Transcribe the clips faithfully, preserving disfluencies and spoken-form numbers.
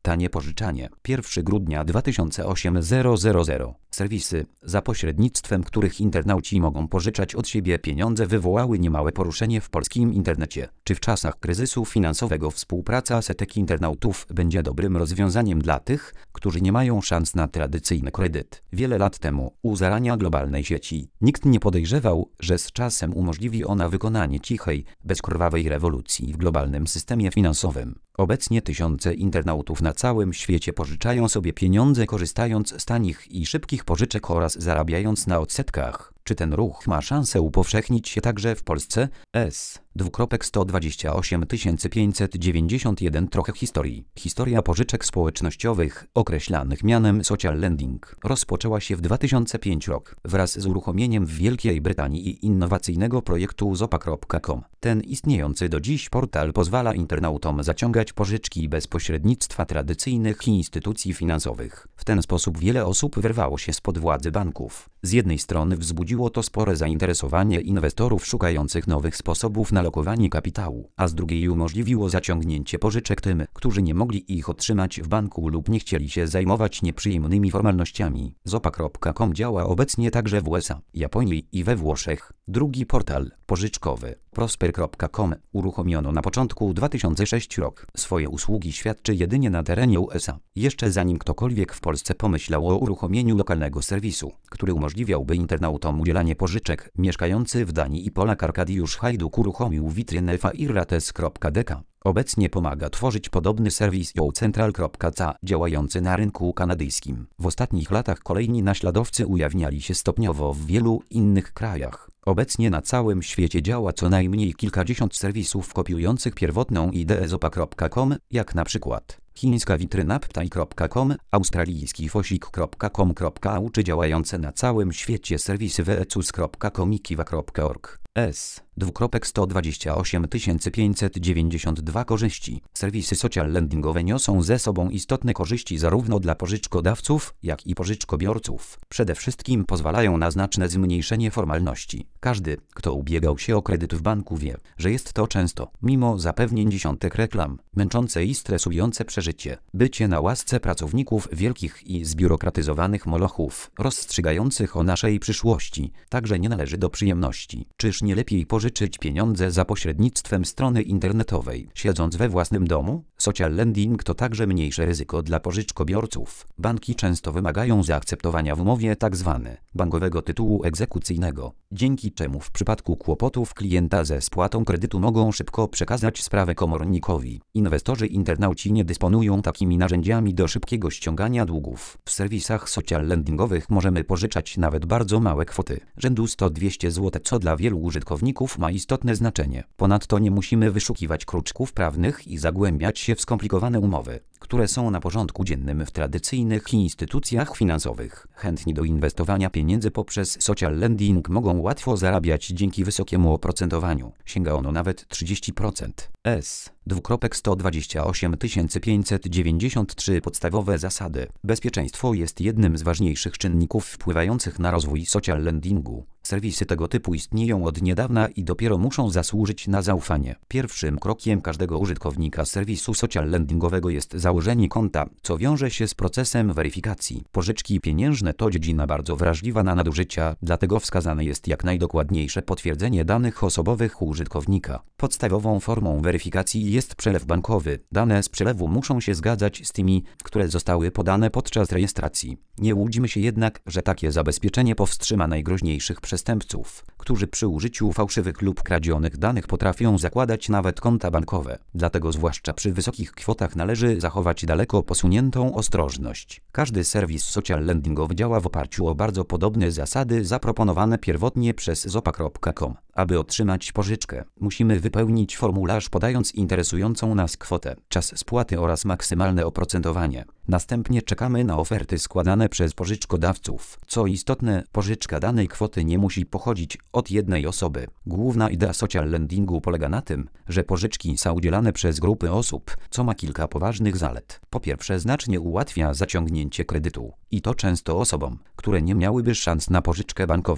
Tanie pożyczanie. pierwszego grudnia dwa tysiące osiemnastego. Serwisy, za pośrednictwem których internauci mogą pożyczać od siebie pieniądze, wywołały niemałe poruszenie w polskim internecie. Czy w czasach kryzysu finansowego współpraca setek internautów będzie dobrym rozwiązaniem dla tych, którzy nie mają szans na tradycyjny kredyt? Wiele lat temu, u zarania globalnej sieci, nikt nie podejrzewał, że z czasem umożliwi ona wykonanie cichej, bezkrwawej rewolucji w globalnym systemie finansowym. Obecnie tysiące internautów na całym świecie pożyczają sobie pieniądze, korzystając z tanich i szybkich pożyczek oraz zarabiając na odsetkach. Czy ten ruch ma szansę upowszechnić się także w Polsce? S. sto dwadzieścia osiem tysięcy pięćset dziewięćdziesiąt jeden. Trochę historii. Historia pożyczek społecznościowych, określanych mianem social lending, rozpoczęła się w dwa tysiące piątym roku wraz z uruchomieniem w Wielkiej Brytanii i innowacyjnego projektu zopa kropka com. Ten istniejący do dziś portal pozwala internautom zaciągać pożyczki bez pośrednictwa tradycyjnych instytucji finansowych. W ten sposób wiele osób wyrwało się spod władzy banków. Z jednej strony wzbudziło to spore zainteresowanie inwestorów szukających nowych sposobów na lokowanie kapitału, a z drugiej umożliwiło zaciągnięcie pożyczek tym, którzy nie mogli ich otrzymać w banku lub nie chcieli się zajmować nieprzyjemnymi formalnościami. zopa kropka com działa obecnie także w U S A, Japonii i we Włoszech. Drugi portal pożyczkowy, prosper kropka com, uruchomiono na początku dwa tysiące szóstego roku. Swoje usługi świadczy jedynie na terenie U S A. Jeszcze zanim ktokolwiek w Polsce pomyślał o uruchomieniu lokalnego serwisu, który umożliwiałby internautom udzielanie pożyczek, mieszkający w Danii i Polak Arkadiusz Hajduk uruchomił witrynę fairates kropka d k. Obecnie pomaga tworzyć podobny serwis youcentral kropka c a działający na rynku kanadyjskim. W ostatnich latach kolejni naśladowcy ujawniali się stopniowo w wielu innych krajach. Obecnie na całym świecie działa co najmniej kilkadziesiąt serwisów kopiujących pierwotną ideę zopa kropka com, jak na przykład chińska witryna ptaj kropka com, australijski fosik kropka com kropka a u czy działające na całym świecie serwisy wecus kropka com i kiwa kropka org. S. sto dwadzieścia osiem tysięcy pięćset dziewięćdziesiąt dwa. Korzyści. Serwisy social lendingowe niosą ze sobą istotne korzyści zarówno dla pożyczkodawców, jak i pożyczkobiorców. Przede wszystkim pozwalają na znaczne zmniejszenie formalności. Każdy, kto ubiegał się o kredyt w banku, wie, że jest to często, mimo zapewnień dziesiątek reklam, męczące i stresujące przeżycie. Bycie na łasce pracowników wielkich i zbiurokratyzowanych molochów, rozstrzygających o naszej przyszłości, także nie należy do przyjemności. Czyż nie lepiej pożyczyć pieniądze za pośrednictwem strony internetowej, siedząc we własnym domu? Social lending to także mniejsze ryzyko dla pożyczkobiorców. Banki często wymagają zaakceptowania w umowie tzw. bankowego tytułu egzekucyjnego, dzięki czemu w przypadku kłopotów klienta ze spłatą kredytu mogą szybko przekazać sprawę komornikowi. Inwestorzy internauci nie dysponują takimi narzędziami do szybkiego ściągania długów. W serwisach social lendingowych możemy pożyczać nawet bardzo małe kwoty, rzędu sto do dwustu złotych, co dla wielu użytkowników ma istotne znaczenie. Ponadto nie musimy wyszukiwać kruczków prawnych i zagłębiać się w skomplikowane umowy, które są na porządku dziennym w tradycyjnych instytucjach finansowych. Chętni do inwestowania pieniędzy poprzez social lending mogą łatwo zarabiać dzięki wysokiemu oprocentowaniu. Sięga ono nawet trzydzieści procent. S. sto dwadzieścia osiem tysięcy pięćset dziewięćdziesiąt trzy. Podstawowe zasady. Bezpieczeństwo jest jednym z ważniejszych czynników wpływających na rozwój social lendingu. Serwisy tego typu istnieją od niedawna i dopiero muszą zasłużyć na zaufanie. Pierwszym krokiem każdego użytkownika serwisu social lendingowego jest założenie konta, co wiąże się z procesem weryfikacji. Pożyczki pieniężne to dziedzina bardzo wrażliwa na nadużycia, dlatego wskazane jest jak najdokładniejsze potwierdzenie danych osobowych użytkownika. Podstawową formą weryfikacji jest przelew bankowy. Dane z przelewu muszą się zgadzać z tymi, które zostały podane podczas rejestracji. Nie łudzimy się jednak, że takie zabezpieczenie powstrzyma najgroźniejszych przestępców, którzy przy użyciu fałszywych lub kradzionych danych potrafią zakładać nawet konta bankowe. Dlatego zwłaszcza przy wysokich kwotach należy zachować daleko posuniętą ostrożność. Każdy serwis social lendingowy działa w oparciu o bardzo podobne zasady zaproponowane pierwotnie przez zopa kropka com. Aby otrzymać pożyczkę, musimy wypełnić formularz podając interesującą nas kwotę, czas spłaty oraz maksymalne oprocentowanie. Następnie czekamy na oferty składane przez pożyczkodawców. Co istotne, pożyczka danej kwoty nie musi pochodzić od jednej osoby. Główna idea social lendingu polega na tym, że pożyczki są udzielane przez grupy osób, co ma kilka poważnych zalet. Po pierwsze, znacznie ułatwia zaciągnięcie kredytu. I to często osobom, które nie miałyby szans na pożyczkę bankową.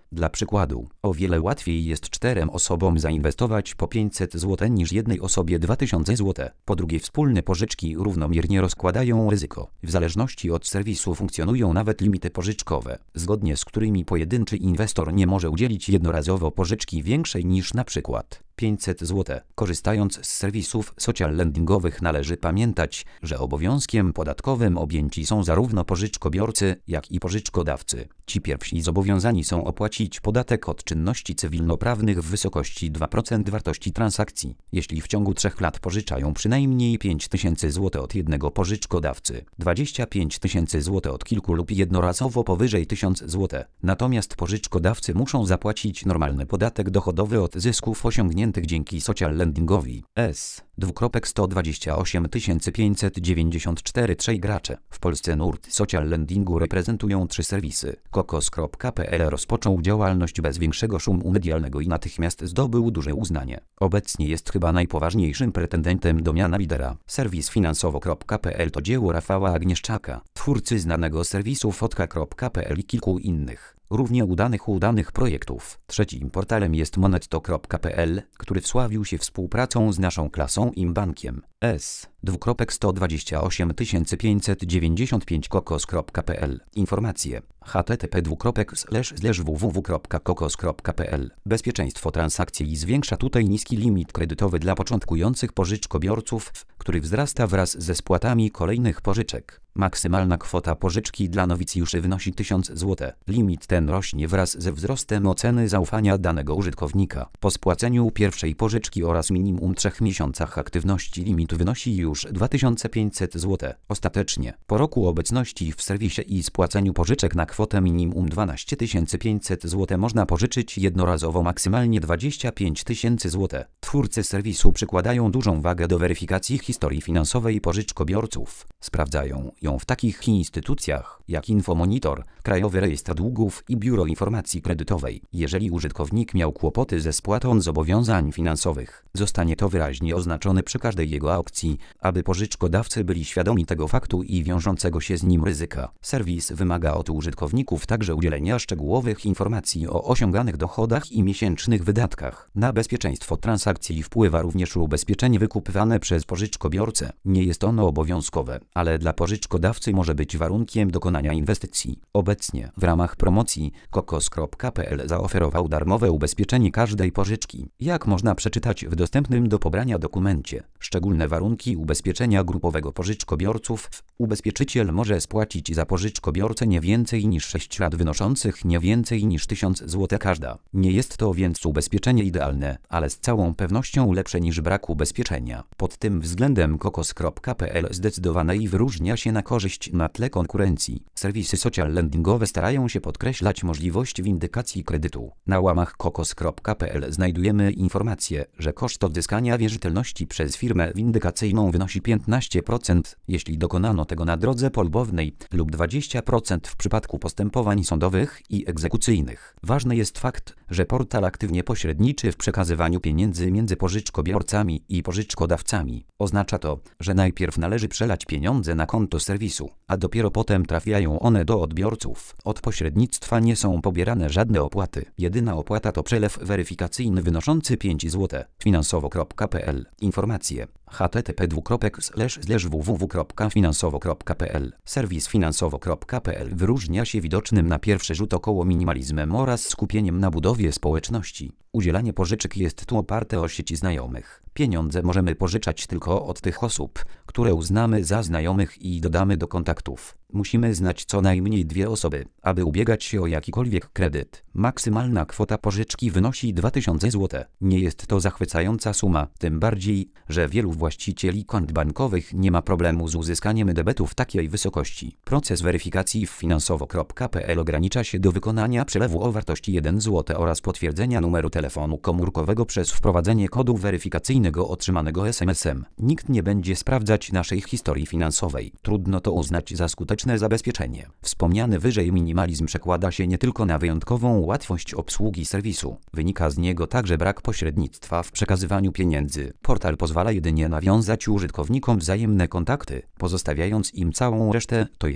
Dla przykładu, o wiele łatwiej jest czterem osobom zainwestować po pięćset złotych niż jednej osobie dwa tysiące złotych. Po drugie, wspólne pożyczki równomiernie rozkładają ryzyko. W zależności od serwisu funkcjonują nawet limity pożyczkowe, zgodnie z którymi pojedynczy inwestor nie może udzielić jednorazowo pożyczki większej niż na przykład pięćset złotych. Korzystając z serwisów social lendingowych należy pamiętać, że obowiązkiem podatkowym objęci są zarówno pożyczkobiorcy, jak i pożyczkodawcy. Ci pierwsi zobowiązani są opłacić podatek od czynności cywilnoprawnych w wysokości dwa procent wartości transakcji, jeśli w ciągu trzech lat pożyczają przynajmniej pięć tysięcy złotych od jednego pożyczkodawcy, dwadzieścia pięć tysięcy złotych od kilku lub jednorazowo powyżej tysiąc złotych. Natomiast pożyczkodawcy muszą zapłacić normalny podatek dochodowy od zysków osiągniętych dzięki social lendingowi. S. Dwukropek sto dwadzieścia osiem tysięcy pięćset dziewięćdziesiąt cztery. Trzej gracze. W Polsce nurt social lendingu reprezentują trzy serwisy. Kokos kropka pe el rozpoczął działalność bez większego szumu medialnego i natychmiast zdobył duże uznanie. Obecnie jest chyba najpoważniejszym pretendentem do miana lidera. Serwis finansowo kropka pe el to dzieło Rafała Agnieszczaka, twórcy znanego serwisu fotka kropka pe el i kilku innych równie udanych udanych projektów. Trzecim portalem jest monetto kropka pe el, który wsławił się współpracą z naszą klasą i bankiem. S. Dwukropek sto dwadzieścia osiem tysięcy pięćset dziewięćdziesiąt pięć kokos kropka pe el. Informacje. http dwukropek slash slash www kropka kokos kropka pe el. Bezpieczeństwo transakcji zwiększa tutaj niski limit kredytowy dla początkujących pożyczkobiorców, który wzrasta wraz ze spłatami kolejnych pożyczek. Maksymalna kwota pożyczki dla nowicjuszy wynosi tysiąc złotych. Limit ten rośnie wraz ze wzrostem oceny zaufania danego użytkownika. Po spłaceniu pierwszej pożyczki oraz minimum trzech miesiącach aktywności limit wynosi już dwa tysiące pięćset złotych. Ostatecznie, po roku obecności w serwisie i spłaceniu pożyczek na kwotę minimum dwanaście tysięcy pięćset złotych można pożyczyć jednorazowo maksymalnie dwadzieścia pięć tysięcy złotych. Twórcy serwisu przykładają dużą wagę do weryfikacji historii finansowej pożyczkobiorców. Sprawdzają ją w takich instytucjach jak Infomonitor, Krajowy Rejestr Długów i Biuro Informacji Kredytowej. Jeżeli użytkownik miał kłopoty ze spłatą zobowiązań finansowych, zostanie to wyraźnie oznaczone przy każdej jego aukcji, aby pożyczkodawcy byli świadomi tego faktu i wiążącego się z nim ryzyka. Serwis wymaga od użytkowników także udzielenia szczegółowych informacji o osiąganych dochodach i miesięcznych wydatkach. Na bezpieczeństwo transakcji wpływa również ubezpieczenie wykupywane przez pożyczkobiorcę. Nie jest ono obowiązkowe, ale dla pożyczkodawcy może być warunkiem dokonania inwestycji. Obecnie w ramach promocji kokos kropka pe el zaoferował darmowe ubezpieczenie każdej pożyczki. Jak można przeczytać w dostępnym do pobrania dokumencie, szczególne warunki ubezpieczenia grupowego pożyczkobiorców. Ubezpieczyciel może spłacić za pożyczkobiorcę nie więcej niż sześć rat wynoszących nie więcej niż tysiąc złotych każda. Nie jest to więc ubezpieczenie idealne, ale z całą pewnością lepsze niż brak ubezpieczenia. Pod tym względem kokos kropka pe el zdecydowanie i wyróżnia się na korzyść na tle konkurencji. Serwisy social lendingowe starają się podkreślać możliwość windykacji kredytu. Na łamach kokos kropka pe el znajdujemy informację, że koszt odzyskania wierzytelności przez firmę windykacyjną wynosi piętnaście procent, jeśli dokonano tego na drodze polubownej, lub dwadzieścia procent w przypadku postępowań sądowych i egzekucyjnych. Ważny jest fakt, że portal aktywnie pośredniczy w przekazywaniu pieniędzy między pożyczkobiorcami i pożyczkodawcami. Oznacza to, że najpierw należy przelać pieniądze na konto serwisu, a dopiero potem trafiają one do odbiorców. Od pośrednictwa nie są pobierane żadne opłaty. Jedyna opłata to przelew weryfikacyjny wynoszący pięć złotych. finansowo kropka pe el. Informacje. http dwukropek slash slash www kropka finansowo kropka pe el. Serwis finansowo kropka pe el wyróżnia się widocznym na pierwszy rzut około minimalizmem oraz skupieniem na budowie społeczności. Udzielanie pożyczek jest tu oparte o sieci znajomych. Pieniądze możemy pożyczać tylko od tych osób, które uznamy za znajomych i dodamy do kontaktów. Musimy znać co najmniej dwie osoby, aby ubiegać się o jakikolwiek kredyt. Maksymalna kwota pożyczki wynosi dwa tysiące złotych. Nie jest to zachwycająca suma, tym bardziej, że wielu właścicieli kont bankowych nie ma problemu z uzyskaniem debetu w takiej wysokości. Proces weryfikacji w finansowo kropka pe el ogranicza się do wykonania przelewu o wartości jeden złoty oraz potwierdzenia numeru telefonu komórkowego przez wprowadzenie kodu weryfikacyjnego otrzymanego es em esem. Nikt nie będzie sprawdzać naszej historii finansowej. Trudno to uznać za skuteczne zabezpieczenie. Wspomniany wyżej minimalizm przekłada się nie tylko na wyjątkową łatwość obsługi serwisu. Wynika z niego także brak pośrednictwa w przekazywaniu pieniędzy. Portal pozwala jedynie nawiązać użytkownikom wzajemne kontakty, pozostawiając im całą resztę, to jest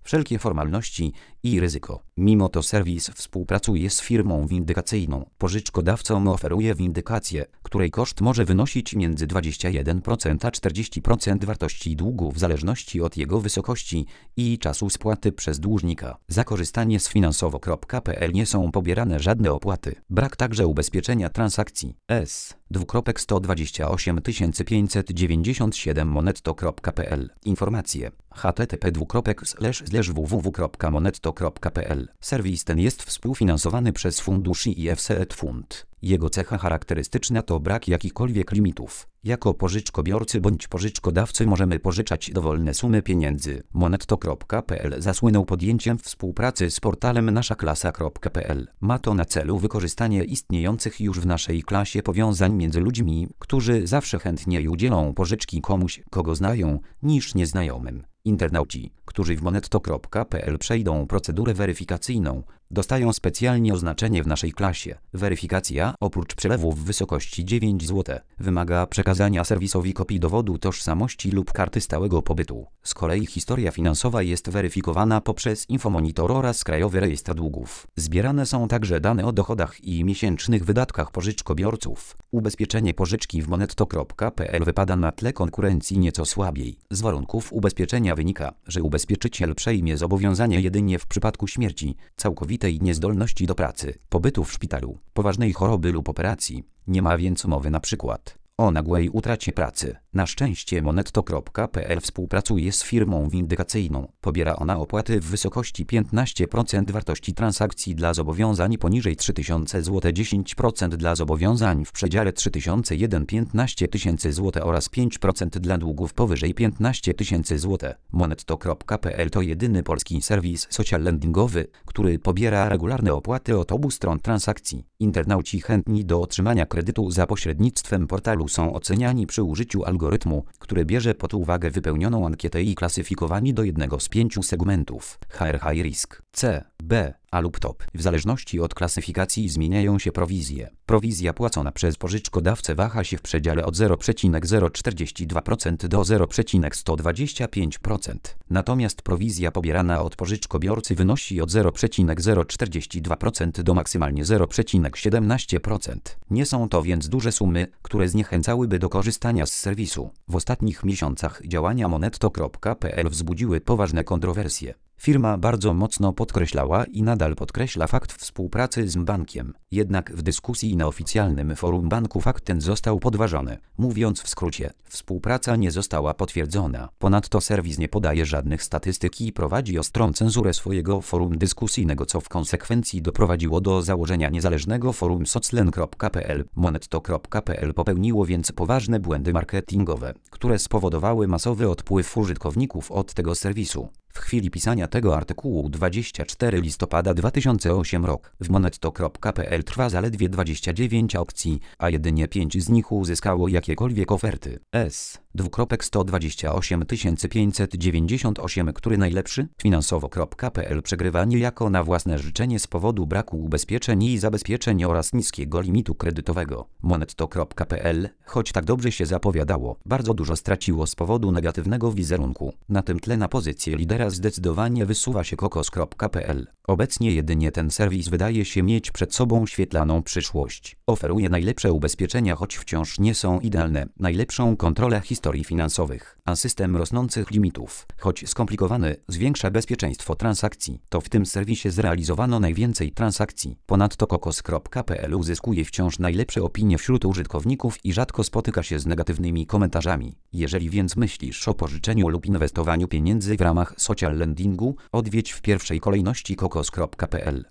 wszelkie formalności i ryzyko. Mimo to serwis współpracuje z firmą windykacyjną. Pożyczkodawcom oferuje windykację, której koszt może wynosić między dwadzieścia jeden procent a czterdzieści procent wartości długu w zależności od jego wysokości i czasu spłaty przez dłużnika. Za korzystanie z finansowo kropka pe el nie są pobierane żadne opłaty. Brak także ubezpieczenia transakcji. S. sto dwadzieścia osiem tysięcy pięćset dziewięćdziesiąt siedem monetto kropka pe el. Informacje. h t t p dwukropek slash slash w w w kropka monetto kropka pe el. Serwis ten jest współfinansowany przez fundusz I F C E Fund. Jego cecha charakterystyczna to brak jakichkolwiek limitów. Jako pożyczkobiorcy bądź pożyczkodawcy możemy pożyczać dowolne sumy pieniędzy. monetto kropka pe el zasłynął podjęciem współpracy z portalem nasza klasa kropka pe el. Ma to na celu wykorzystanie istniejących już w naszej klasie powiązań między ludźmi, którzy zawsze chętniej udzielą pożyczki komuś, kogo znają, niż nieznajomym. Internauci, którzy w monetto kropka pe el przejdą procedurę weryfikacyjną, dostają specjalnie oznaczenie w naszej klasie. Weryfikacja, oprócz przelewu w wysokości dziewięć złotych, wymaga przekazania serwisowi kopii dowodu tożsamości lub karty stałego pobytu. Z kolei historia finansowa jest weryfikowana poprzez Infomonitor oraz Krajowy Rejestr Długów. Zbierane są także dane o dochodach i miesięcznych wydatkach pożyczkobiorców. Ubezpieczenie pożyczki w monetto kropka pe el wypada na tle konkurencji nieco słabiej. Z warunków ubezpieczenia wynika, że ubezpieczyciel przejmie zobowiązanie jedynie w przypadku śmierci, całkowitej niezdolności do pracy, pobytu w szpitalu, poważnej choroby lub operacji. Nie ma więc mowy na przykład o nagłej utracie pracy. Na szczęście monetto kropka pe el współpracuje z firmą windykacyjną. Pobiera ona opłaty w wysokości piętnaście procent wartości transakcji dla zobowiązań poniżej trzy tysiące złotych, dziesięć procent dla zobowiązań w przedziale trzy tysiące jeden do piętnastu tysięcy złotych oraz pięć procent dla długów powyżej piętnastu tysięcy złotych. monetto kropka pe el to jedyny polski serwis social lendingowy, który pobiera regularne opłaty od obu stron transakcji. Internauci chętni do otrzymania kredytu za pośrednictwem portalu są oceniani przy użyciu algorytmu, który bierze pod uwagę wypełnioną ankietę i klasyfikowani do jednego z pięciu segmentów: H R High Risk, C, B, A lub Top. W zależności od klasyfikacji zmieniają się prowizje. Prowizja płacona przez pożyczkodawcę waha się w przedziale od zero przecinek zero czterdzieści dwa procent do zero przecinek sto dwadzieścia pięć procent. Natomiast prowizja pobierana od pożyczkobiorcy wynosi od zero przecinek zero czterdzieści dwa procent do maksymalnie zero przecinek siedemnaście procent. Nie są to więc duże sumy, które zniechęcałyby do korzystania z serwisu. W ostatnich miesiącach działania monetto kropka pe el wzbudziły poważne kontrowersje. Firma bardzo mocno podkreślała i nadal podkreśla fakt współpracy z bankiem. Jednak w dyskusji na oficjalnym forum banku fakt ten został podważony. Mówiąc w skrócie, współpraca nie została potwierdzona. Ponadto serwis nie podaje żadnych statystyk i prowadzi ostrą cenzurę swojego forum dyskusyjnego, co w konsekwencji doprowadziło do założenia niezależnego forum soclen kropka pe el. monetto kropka pe el popełniło więc poważne błędy marketingowe, które spowodowały masowy odpływ użytkowników od tego serwisu. W chwili pisania tego artykułu dwudziestego czwartego listopada dwa tysiące ósmego rok w monetto kropka pe el trwa zaledwie dwadzieścia dziewięć aukcji, a jedynie pięć z nich uzyskało jakiekolwiek oferty. S. sto dwadzieścia osiem tysięcy pięćset dziewięćdziesiąt osiem Który najlepszy? finansowo kropka pe el przegrywa niejako na własne życzenie z powodu braku ubezpieczeń i zabezpieczeń oraz niskiego limitu kredytowego. monetto kropka pe el, choć tak dobrze się zapowiadało, bardzo dużo straciło z powodu negatywnego wizerunku. Na tym tle na pozycję lidera zdecydowanie wysuwa się kokos kropka pe el. Obecnie jedynie ten serwis wydaje się mieć przed sobą świetlaną przyszłość. Oferuje najlepsze ubezpieczenia, choć wciąż nie są idealne, najlepszą kontrolę historii finansowych, a system rosnących limitów, choć skomplikowany, zwiększa bezpieczeństwo transakcji. To w tym serwisie zrealizowano najwięcej transakcji. Ponadto kokos kropka pe el uzyskuje wciąż najlepsze opinie wśród użytkowników i rzadko spotyka się z negatywnymi komentarzami. Jeżeli więc myślisz o pożyczeniu lub inwestowaniu pieniędzy w ramach social lendingu, odwiedź w pierwszej kolejności kokos kropka pe el.